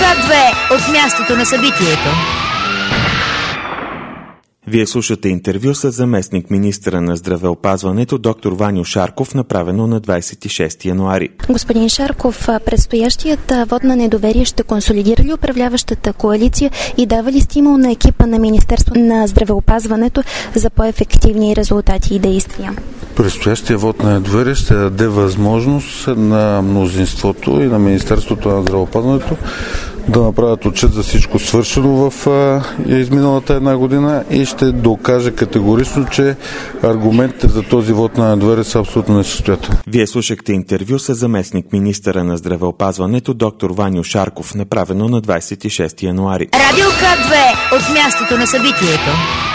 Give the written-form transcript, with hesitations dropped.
К2 от мястото на събитието. Вие слушате интервю с заместник министъра на здравеопазването доктор Ваньо Шарков, направено на 26 януари. Господин Шарков, предстоящият вод на недоверие ще консолидира ли управляващата коалиция и дава ли стимул на екипа на Министерство на здравеопазването за по-ефективни резултати и действия? Предстоящия вод на недоверие ще даде възможност на мнозинството и на Министерството на здравеопазването да направят отчет за всичко свършено в изминалата една година и ще докаже категорично, че аргументите за този вод на недоверие са абсолютно несъстоятелни. Вие слушахте интервю с заместник министъра на здравеопазването доктор Ваньо Шарков, направено на 26 януари. Радио К2 от мястото на събитието.